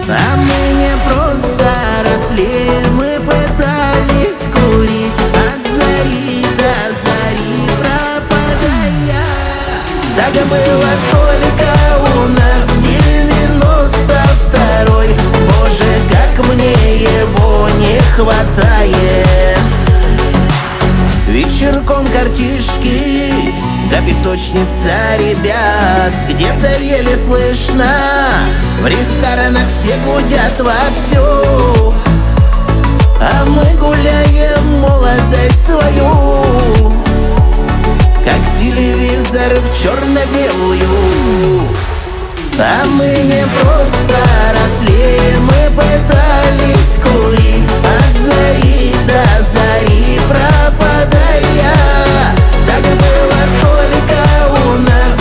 А мы не просто росли, мы пытались курить от зари до зари, пропадая. Так было только у нас 92-й. Боже, как мне его не хватает. Вечерком картишки, да песочница ребят, где-то еле слышно. В ресторанах все гудят вовсю, а мы гуляем молодость свою, как телевизор в черно-белую. А мы не просто росли, мы пытались курить от зари до зари, пропадая. Так было только у нас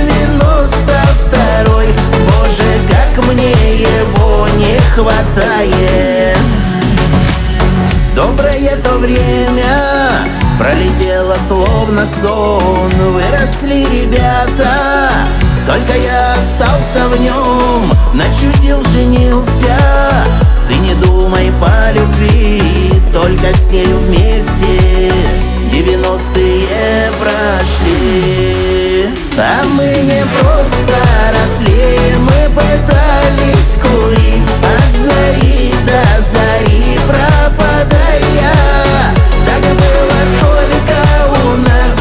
92-й. Боже, как мне его не хватает. Доброе то время пролетело словно сон. Выросли ребята, только я остался в нем. Начудил, женился, ты не думай по любви, только с нею вместе 90-е прошли. А мы не просто росли, мы пытались курить от зари до зари, пропадая. Так было только у нас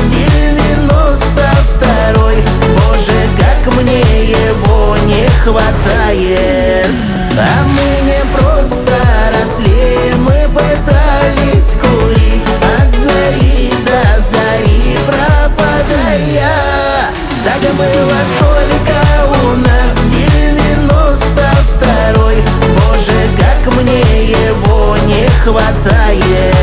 92-й. Боже, как мне его не хватает. А мы не просто росли, мы пытались курить от зари до зари, пропадая. Так было только у нас 92-й. Боже, как мне его не хватает.